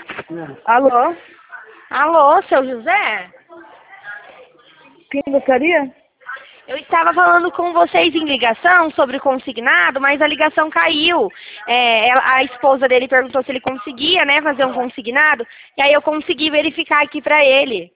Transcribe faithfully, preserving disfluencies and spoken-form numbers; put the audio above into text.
Alô? Alô, seu José? Quem gostaria? Eu estava falando com vocês em ligação sobre o consignado, mas a ligação caiu. É, ela- a esposa dele perguntou se ele conseguia, né, fazer um consignado, e aí eu consegui verificar aqui para ele.